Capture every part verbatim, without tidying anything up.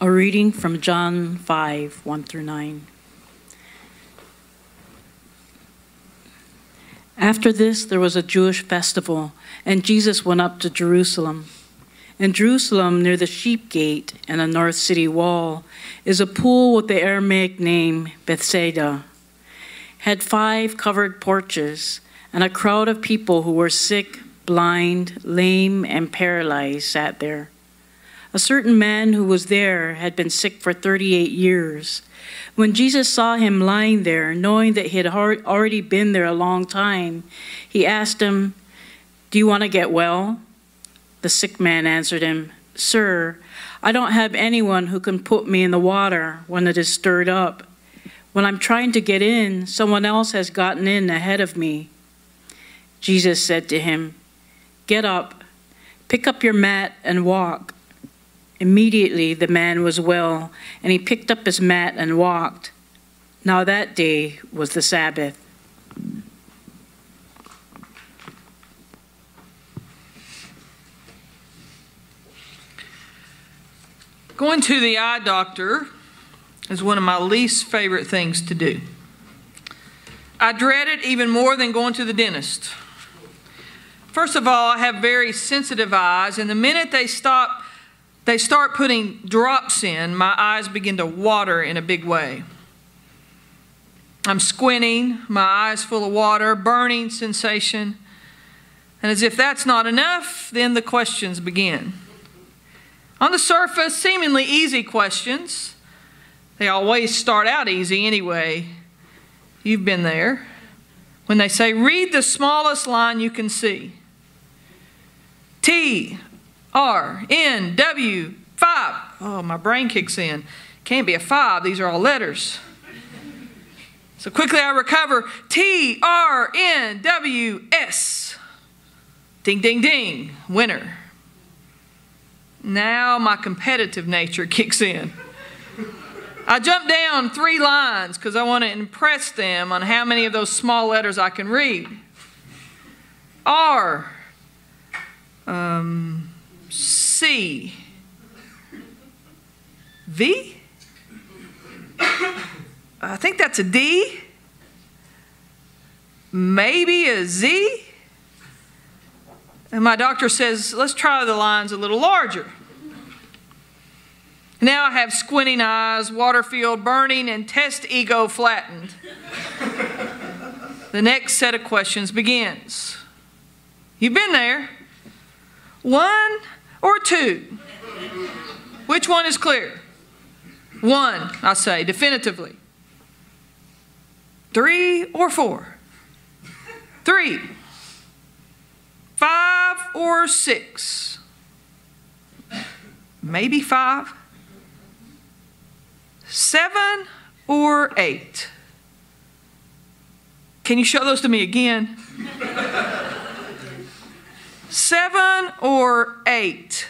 A reading from John five, one through nine. After this, there was a Jewish festival, and Jesus went up to Jerusalem. In Jerusalem, near the sheep gate and the north city wall, is a pool with the Aramaic name Bethsaida. Had five covered porches, and a crowd of people who were sick, blind, lame, and paralyzed sat there. A certain man who was there had been sick for thirty-eight years. When Jesus saw him lying there, knowing that he had already been there a long time, he asked him, "Do you want to get well?" The sick man answered him, "Sir, I don't have anyone who can put me in the water when it is stirred up. When I'm trying to get in, someone else has gotten in ahead of me." Jesus said to him, "Get up, pick up your mat and walk." Immediately the man was well, and he picked up his mat and walked. Now that day was the Sabbath. Going to the eye doctor is one of my least favorite things to do. I dread it even more than going to the dentist. First of all, I have very sensitive eyes, and the minute they stop They start putting drops in, my eyes begin to water in a big way. I'm squinting, my eyes full of water, burning sensation. And as if that's not enough, then the questions begin. On the surface, seemingly easy questions. They always start out easy anyway. You've been there. When they say, read the smallest line you can see. T. R, N, W, five. Oh, my brain kicks in. Can't be a five. These are all letters. So quickly I recover. T, R, N, W, S. Ding, ding, ding. Winner. Now my competitive nature kicks in. I jump down three lines because I want to impress them on how many of those small letters I can read. R. Um... C. V? I think that's a D. Maybe a Z. And my doctor says, let's try the lines a little larger. Now I have squinting eyes, water field burning, and test ego flattened. The next set of questions begins. You've been there. One or two? Which one is clear? One, I say, definitively. Three or four? Three. Five or six? Maybe five. Seven or eight? Can you show those to me again? Seven or eight?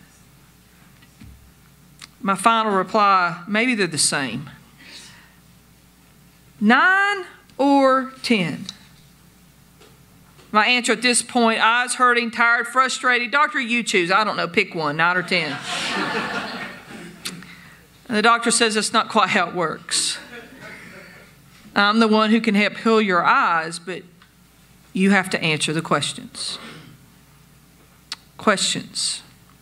My final reply, maybe they're the same. Nine or ten? My answer at this point, eyes hurting, tired, frustrated. Doctor, you choose. I don't know, pick one, nine or ten. And the doctor says that's not quite how it works. I'm the one who can help heal your eyes, but you have to answer the questions. Questions.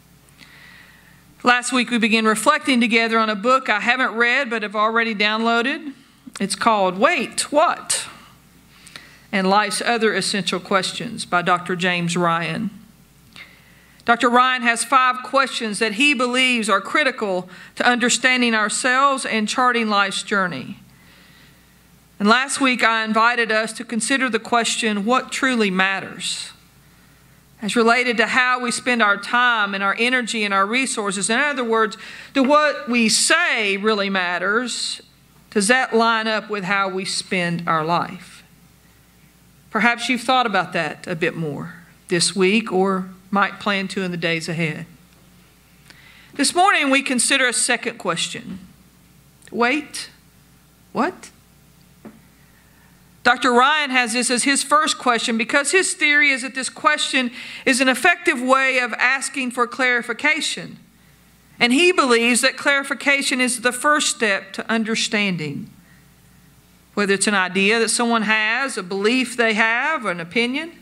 Last week we began reflecting together on a book I haven't read but have already downloaded. It's called Wait, What? And Life's Other Essential Questions by Doctor James Ryan. Doctor Ryan has five questions that he believes are critical to understanding ourselves and charting life's journey. And last week I invited us to consider the question, what truly matters? As related to how we spend our time and our energy and our resources. In other words, do what we say really matters? Does that line up with how we spend our life? Perhaps you've thought about that a bit more this week or might plan to in the days ahead. This morning we consider a second question. Wait, what? Doctor Ryan has this as his first question because his theory is that this question is an effective way of asking for clarification And he believes that clarification is the first step to understanding. Whether it's an idea that someone has, a belief they have, an opinion.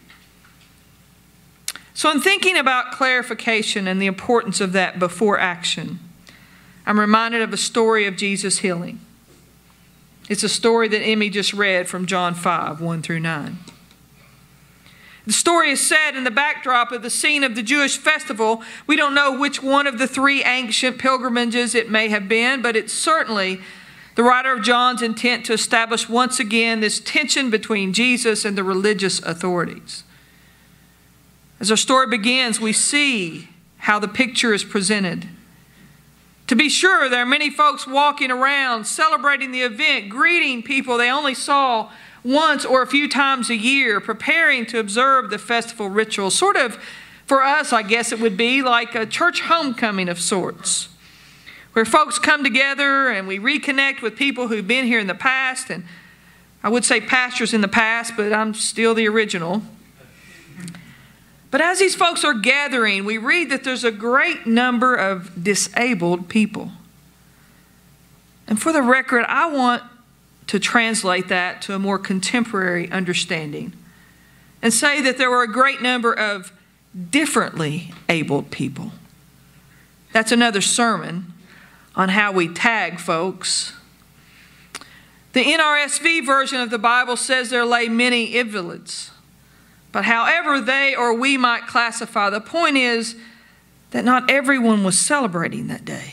So in thinking about clarification and the importance of that before action, I'm reminded of a story of Jesus healing. It's a story that Emmy just read from John five, one through nine. The story is set in the backdrop of the scene of the Jewish festival. We don't know which one of the three ancient pilgrimages it may have been, but it's certainly the writer of John's intent to establish once again this tension between Jesus and the religious authorities. As our story begins, we see how the picture is presented. To be sure, there are many folks walking around celebrating the event, greeting people they only saw once or a few times a year, preparing to observe the festival ritual. Sort of, for us, I guess it would be like a church homecoming of sorts, where folks come together and we reconnect with people who've been here in the past. And I would say pastors in the past, but I'm still the original. But as these folks are gathering, we read that there's a great number of disabled people. And for the record, I want to translate that to a more contemporary understanding and say that there were a great number of differently abled people. That's another sermon on how we tag folks. The N R S V version of the Bible says there lay many invalids. But however they or we might classify, the point is that not everyone was celebrating that day.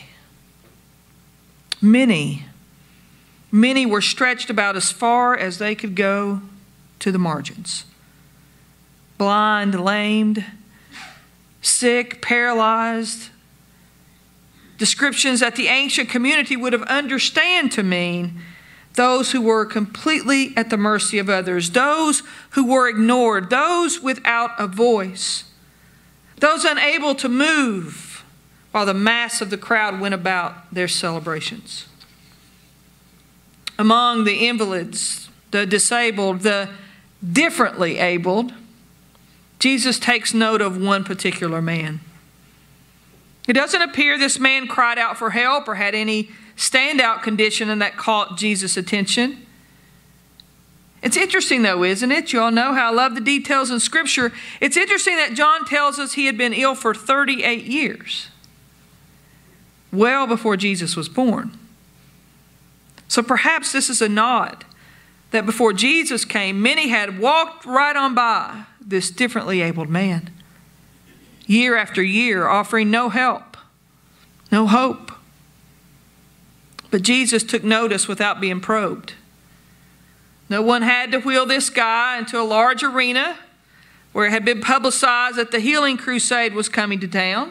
Many, many were stretched about as far as they could go to the margins. Blind, lamed, sick, paralyzed. Descriptions that the ancient community would have understood to mean those who were completely at the mercy of others, those who were ignored, those without a voice, those unable to move while the mass of the crowd went about their celebrations. Among the invalids, the disabled, the differently abled, Jesus takes note of one particular man. It doesn't appear this man cried out for help or had any standout condition and that caught Jesus' attention. It's interesting though, isn't it? You all know how I love the details in Scripture. It's interesting that John tells us he had been ill for thirty-eight years, well before Jesus was born. So perhaps this is a nod that before Jesus came, many had walked right on by this differently abled man, year after year, offering no help, no hope. But Jesus took notice without being probed. No one had to wheel this guy into a large arena where it had been publicized that the healing crusade was coming to town.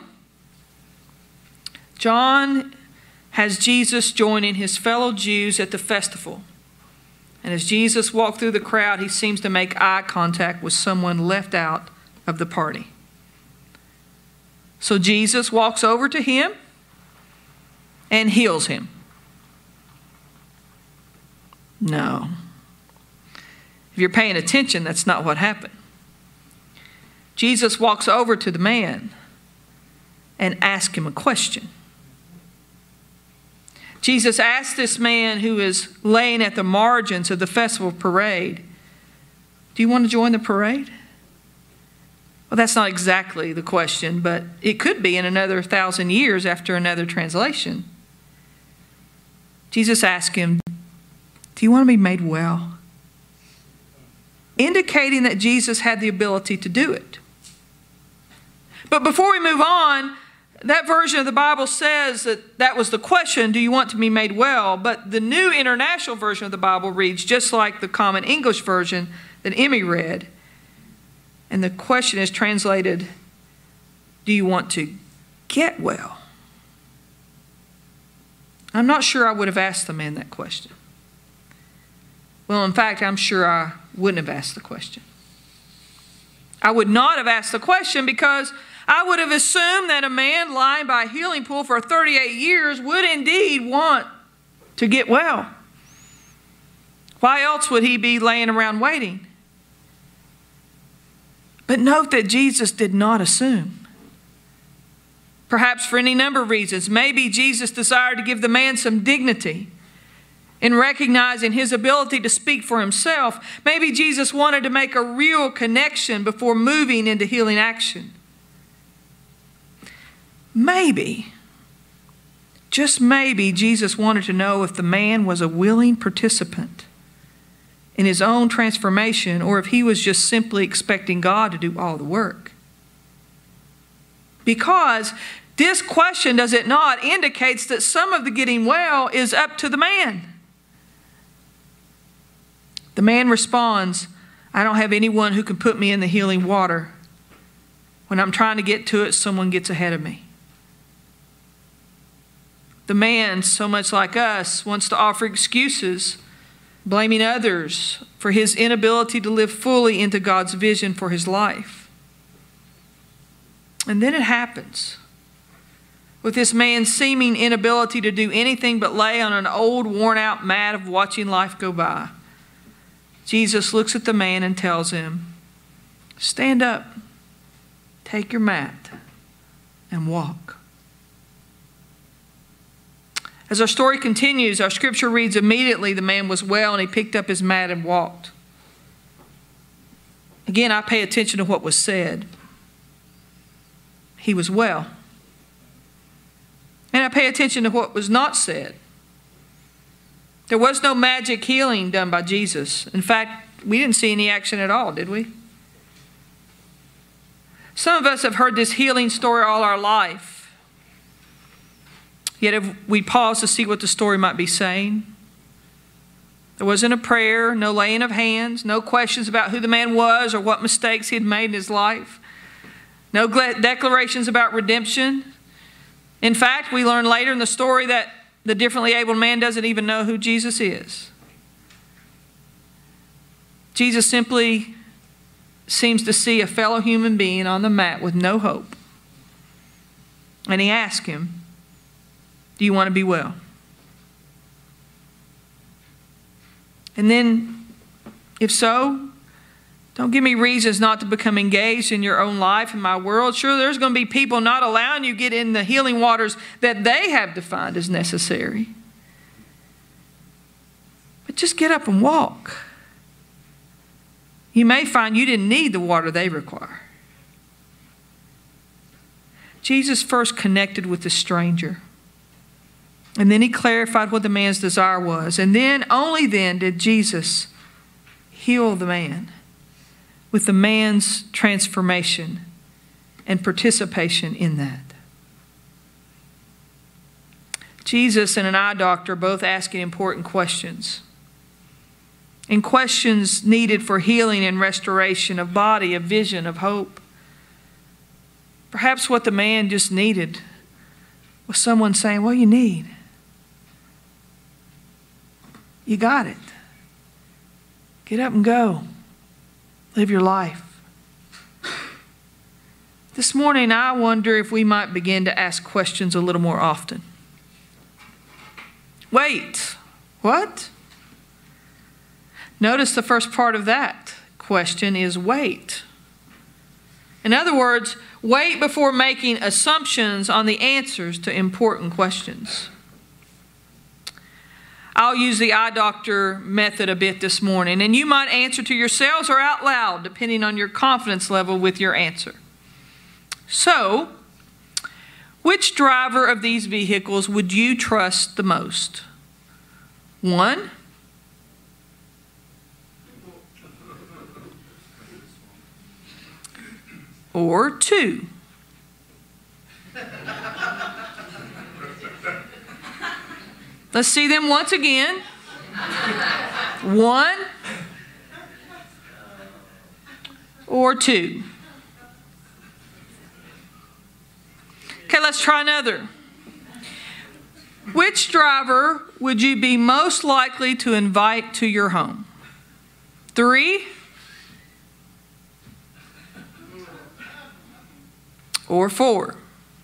John has Jesus joining his fellow Jews at the festival. And as Jesus walked through the crowd, he seems to make eye contact with someone left out of the party. So Jesus walks over to him and heals him. No. If you're paying attention, that's not what happened. Jesus walks over to the man and asks him a question. Jesus asked this man who is laying at the margins of the festival parade, "Do you want to join the parade?" Well, that's not exactly the question, but it could be in another thousand years after another translation. Jesus asked him, "Do you want to be made well?" Indicating that Jesus had the ability to do it. But before we move on, that version of the Bible says that that was the question, do you want to be made well? But the New International Version of the Bible reads just like the Common English Version that Emmy read. And the question is translated, do you want to get well? I'm not sure I would have asked the man that question. Well, in fact, I'm sure I wouldn't have asked the question. I would not have asked the question because I would have assumed that a man lying by a healing pool for thirty-eight years would indeed want to get well. Why else would he be laying around waiting? But note that Jesus did not assume. perhaps for any number of reasons. Maybe Jesus desired to give the man some dignity in recognizing his ability to speak for himself. Maybe Jesus wanted to make a real connection before moving into healing action. Maybe, just maybe, Jesus wanted to know if the man was a willing participant in his own transformation, or if he was just simply expecting God to do all the work. Because this question, does it not, indicates that some of the getting well is up to the man. The man responds, I don't have anyone who can put me in the healing water. When I'm trying to get to it, someone gets ahead of me. The man, so much like us, wants to offer excuses, blaming others for his inability to live fully into God's vision for his life. And then it happens. With this man's seeming inability to do anything but lay on an old, worn-out mat of watching life go by, Jesus looks at the man and tells him, stand up, take your mat, and walk. As our story continues, our scripture reads, immediately the man was well and he picked up his mat and walked. Again, I pay attention to what was said. He was well. And I pay attention to what was not said. There was no magic healing done by Jesus. In fact, we didn't see any action at all, did we? Some of us have heard this healing story all our life. Yet if we pause to see what the story might be saying, there wasn't a prayer, no laying of hands, no questions about who the man was or what mistakes he had made in his life, no declarations about redemption. In fact, we learn later in the story that the differently abled man doesn't even know who Jesus is. Jesus simply seems to see a fellow human being on the mat with no hope. And he asks him, do you want to be well? And then, if so, don't give me reasons not to become engaged in your own life and my world. Sure, there's going to be people not allowing you to get in the healing waters that they have defined as necessary. But just get up and walk. You may find you didn't need the water they require. Jesus first connected with the stranger. And then he clarified what the man's desire was. And then, only then, did Jesus heal the man with the man's transformation and participation in that. Jesus and an eye doctor both asking important questions. And questions needed for healing and restoration of body, of vision, of hope. Perhaps what the man just needed was someone saying, what do you need? You got it. Get up and go. Live your life. This morning, I wonder if we might begin to ask questions a little more often. Wait, what? Notice the first part of that question is wait. In other words, wait before making assumptions on the answers to important questions. I'll use the eye doctor method a bit this morning, and you might answer to yourselves or out loud, depending on your confidence level with your answer. So, which driver of these vehicles would you trust the most? One, or two? Let's see them once again. One or two. Okay, let's try another. Which driver would you be most likely to invite to your home? Three or four?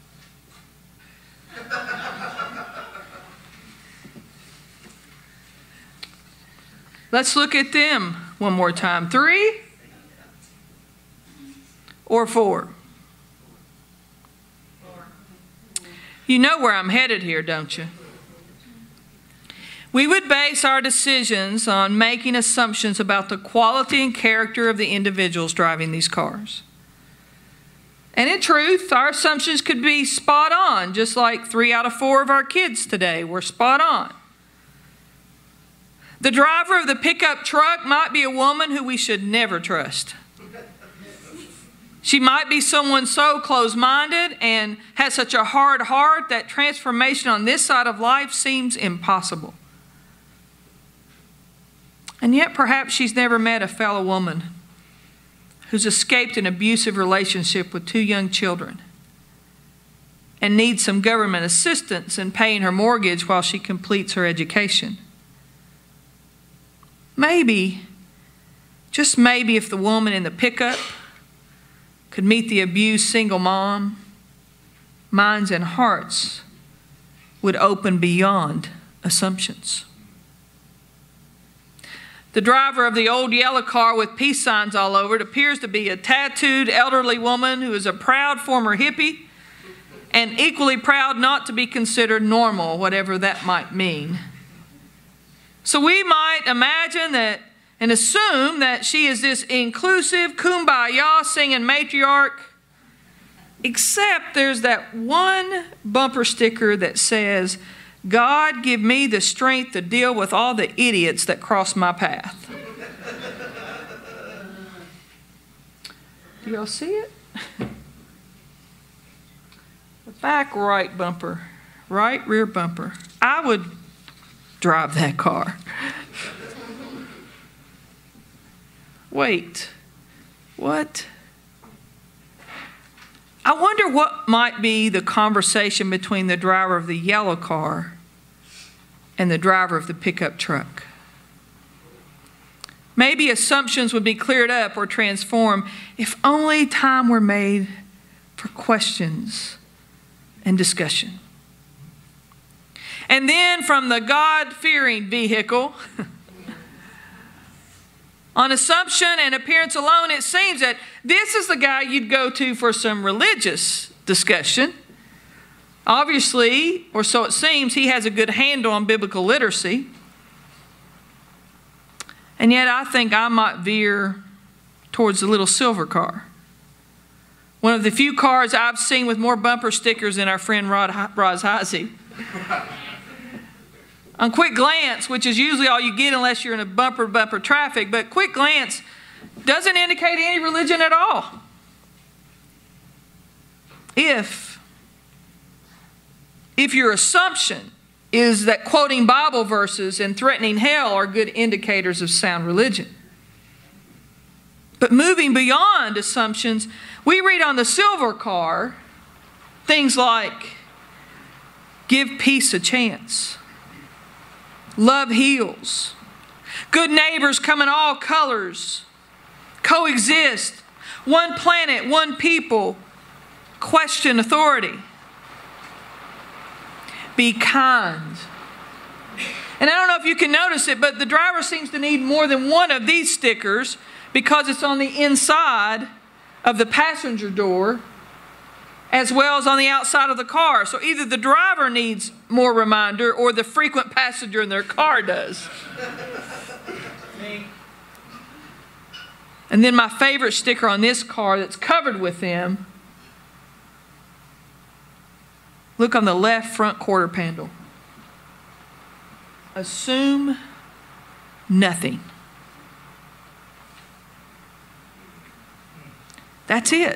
Let's look at them one more time. Three or four? You know where I'm headed here, don't you? We would base our decisions on making assumptions about the quality and character of the individuals driving these cars. And in truth, our assumptions could be spot on, just like three out of four of our kids today were spot on. The driver of the pickup truck might be a woman who we should never trust. She might be someone so close-minded and has such a hard heart that transformation on this side of life seems impossible. And yet perhaps she's never met a fellow woman who's escaped an abusive relationship with two young children and needs some government assistance in paying her mortgage while she completes her education. Maybe, just maybe, if the woman in the pickup could meet the abused single mom, minds and hearts would open beyond assumptions. The driver of the old yellow car with peace signs all over it appears to be a tattooed elderly woman who is a proud former hippie and equally proud not to be considered normal, whatever that might mean. So we might imagine that and assume that she is this inclusive, kumbaya singing matriarch, except there's that one bumper sticker that says, "God, give me the strength to deal with all the idiots that cross my path." Do y'all see it? The back right bumper, right rear bumper. I would drive that car. Wait, what? I wonder what might be the conversation between the driver of the yellow car and the driver of the pickup truck. Maybe assumptions would be cleared up or transformed if only time were made for questions and discussion. And then from the God-fearing vehicle, on assumption and appearance alone, it seems that this is the guy you'd go to for some religious discussion. Obviously, or so it seems, he has a good handle on biblical literacy. And yet I think I might veer towards the little silver car. One of the few cars I've seen with more bumper stickers than our friend Rod Rozhazy. On quick glance, which is usually all you get unless you're in a bumper-to-bumper traffic, but quick glance doesn't indicate any religion at all. If, if your assumption is that quoting Bible verses and threatening hell are good indicators of sound religion. But moving beyond assumptions, we read on the silver car things like, give peace a chance. Love heals. Good neighbors come in all colors. Coexist. One planet, one people. Question authority. Be kind. And I don't know if you can notice it, but the driver seems to need more than one of these stickers because it's on the inside of the passenger door as well as on the outside of the car. So either the driver needs more reminder or the frequent passenger in their car does. And then my favorite sticker on this car that's covered with them. Look on the left front quarter panel. Assume nothing. That's it.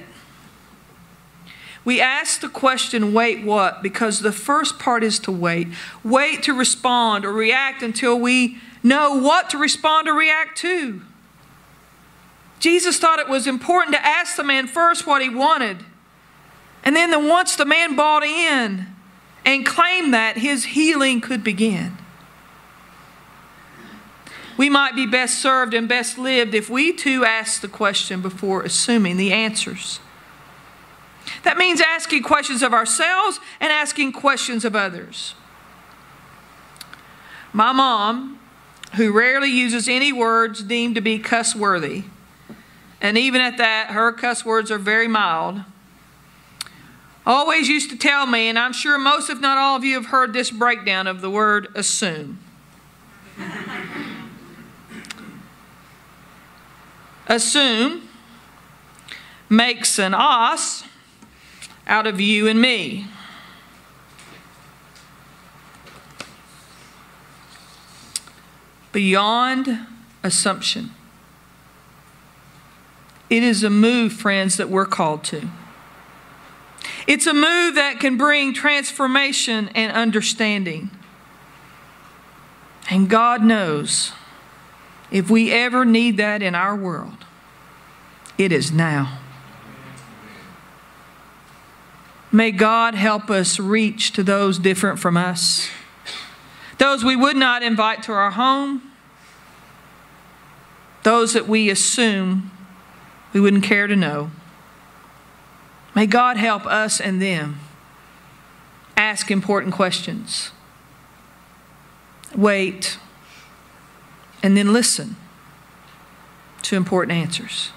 We ask the question, wait what? Because the first part is to wait. Wait to respond or react until we know what to respond or react to. Jesus thought it was important to ask the man first what he wanted. And then the, once the man bought in and claimed that, his healing could begin. We might be best served and best lived if we too ask the question before assuming the answers. That means asking questions of ourselves and asking questions of others. My mom, who rarely uses any words deemed to be cuss-worthy, and even at that, her cuss words are very mild, always used to tell me, and I'm sure most, if not all of you, have heard this breakdown of the word assume. Assume makes an us out of you and me. Beyond assumption. It is a move, friends, that we're called to. It's a move that can bring transformation and understanding. And God knows if we ever need that in our world, it is now. May God help us reach to those different from us, those we would not invite to our home, those that we assume we wouldn't care to know. May God help us and them ask important questions, wait, and then listen to important answers.